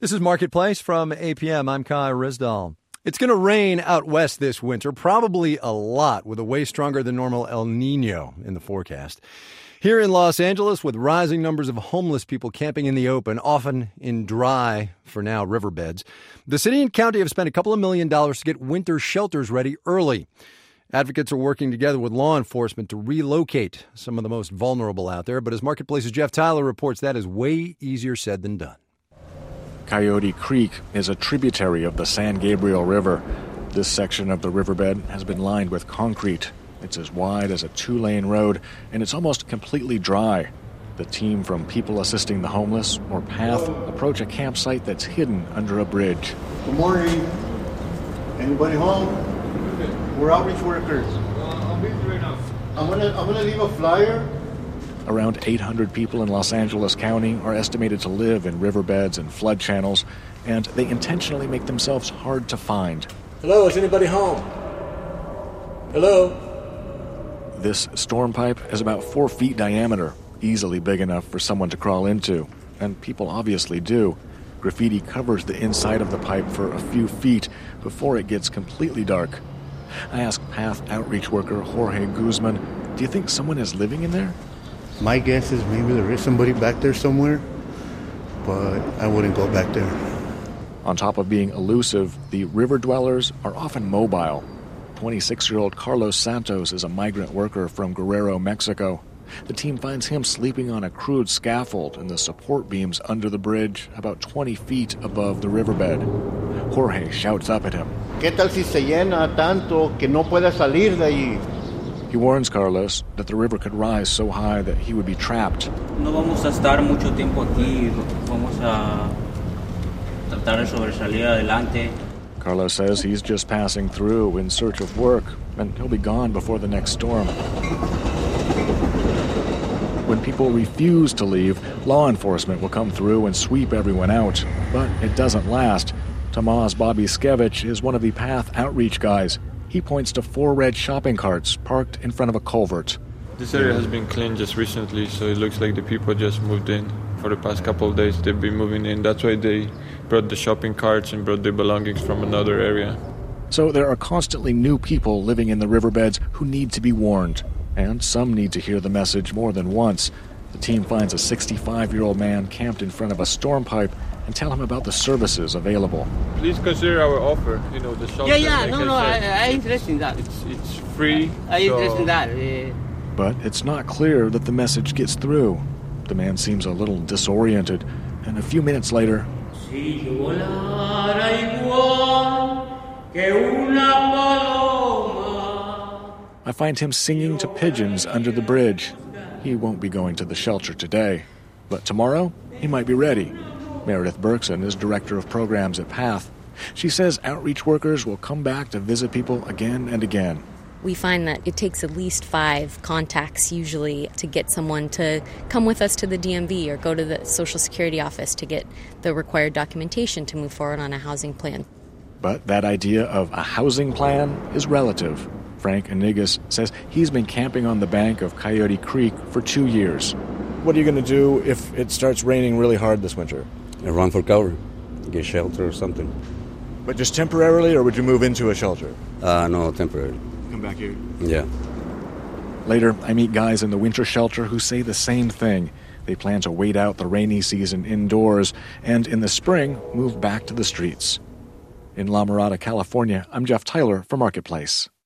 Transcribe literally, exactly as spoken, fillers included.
This is Marketplace from A P M. I'm Kai Rizdal. It's going to rain out west this winter, probably a lot, with a way stronger than normal El Nino in the forecast. Here in Los Angeles, with rising numbers of homeless people camping in the open, often in dry, for now, riverbeds, the city and county have spent a couple of million dollars to get winter shelters ready early. Advocates are working together with law enforcement to relocate some of the most vulnerable out there. But as Marketplace's Jeff Tyler reports, that is way easier said than done. Coyote Creek is a tributary of the San Gabriel River. This section of the riverbed has been lined with concrete. It's as wide as a two-lane road, and it's almost completely dry. The team from People Assisting the Homeless, or PATH, approach a campsite that's hidden under a bridge. Good morning. Anybody home? We're outreach workers. Uh, I'll be through right now. I'm gonna, I'm gonna leave a flyer. Around eight hundred people in Los Angeles County are estimated to live in riverbeds and flood channels, and they intentionally make themselves hard to find. Hello, is anybody home? Hello? This storm pipe is about four feet diameter, easily big enough for someone to crawl into, and people obviously do. Graffiti covers the inside of the pipe for a few feet before it gets completely dark. I asked PATH outreach worker Jorge Guzman, do you think someone is living in there? My guess is maybe there is somebody back there somewhere, but I wouldn't go back there. On top of being elusive, the river dwellers are often mobile. twenty-six-year-old Carlos Santos is a migrant worker from Guerrero, Mexico. The team finds him sleeping on a crude scaffold in the support beams under the bridge, about twenty feet above the riverbed. Jorge shouts up at him. ¿Qué tal si se llena tanto que no pueda salir de allí? He warns Carlos that the river could rise so high that he would be trapped. No vamos a estar mucho tiempo aquí. Vamos a tratar de sobresalir adelante. Carlos says he's just passing through in search of work, and he'll be gone before the next storm. When people refuse to leave, law enforcement will come through and sweep everyone out. But it doesn't last. Tomas Babiskevich is one of the PATH outreach guys. He points to four red shopping carts parked in front of a culvert. This area has been cleaned just recently, so it looks like the people just moved in. For the past couple of days, they've been moving in. That's why they brought the shopping carts and brought their belongings from another area. So there are constantly new people living in the riverbeds who need to be warned. And some need to hear the message more than once. The team finds a sixty-five-year-old man camped in front of a storm pipe and tell him about the services available. Please consider our offer. You know, the shelter. Yeah, yeah, like no, I no, I, said, I interested in that. It's, it's free. I so interested in that. Uh, But it's not clear that the message gets through. The man seems a little disoriented, and a few minutes later, Si yo volara igual que una paloma. I find him singing to pigeons under the bridge. He won't be going to the shelter today, but tomorrow he might be ready. Meredith Berkson is director of programs at PATH. She says outreach workers will come back to visit people again and again. We find that it takes at least five contacts usually to get someone to come with us to the D M V or go to the Social Security office to get the required documentation to move forward on a housing plan. But that idea of a housing plan is relative. Frank Inigas says he's been camping on the bank of Coyote Creek for two years. What are you going to do if it starts raining really hard this winter? I run for cover, get shelter or something. But just temporarily, or would you move into a shelter? Uh, no, temporary. Come back here? Yeah. Later, I meet guys in the winter shelter who say the same thing. They plan to wait out the rainy season indoors and, in the spring, move back to the streets. In La Mirada, California, I'm Jeff Tyler for Marketplace.